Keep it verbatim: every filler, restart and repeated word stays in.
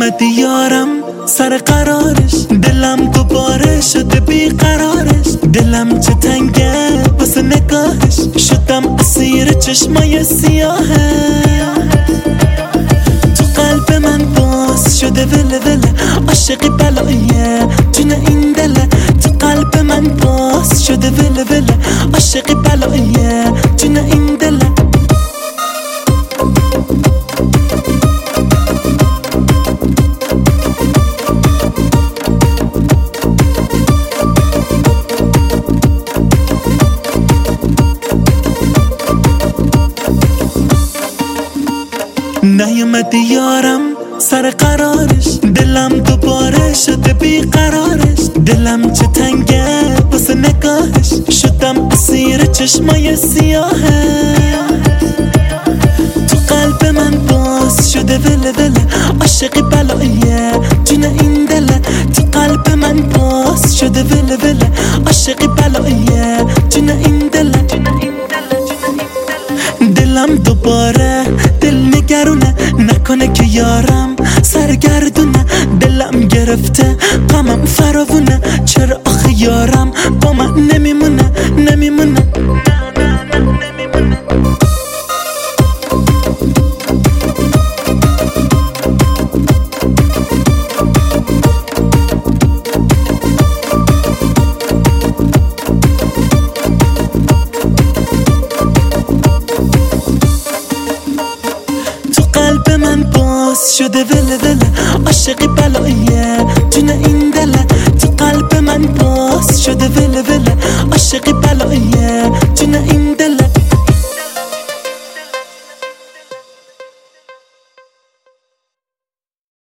نیومدی یارم سر قرارش، دلم دوباره شده بیقرارش. دلم چه تنگه واسه نگاهش، شدم اسیر چشمای سیاهه. تو قلب من باز شده وله وله، عاشقی بلاییه جون این دله. تو قلب من باز شده وله وله، عاشقی بلاییه جون این دله. نیومدی یارم سر قرارش، دلم دوباره شده بیقرارش. دلم چه تنگه واسه نگاهش، شدم اسیر چشمای سیاهه. تو قلب من باز شده وله وله، عاشقی بلاییه جون این دله. تو قلب من باز شده وله وله، عاشقی بلاییه جون این دله. دلم دوباره دل نگرونه، نکنه که یارم سرگردونه. دلم گرفته غمم فراوونه، چرا آخه یارم با من نمیمونه نمیمونه. قلب من باز شده وله وله، عاشقی بلاییه جون این دله. تو قلب من باز شده وله وله، عاشقی بلاییه جون این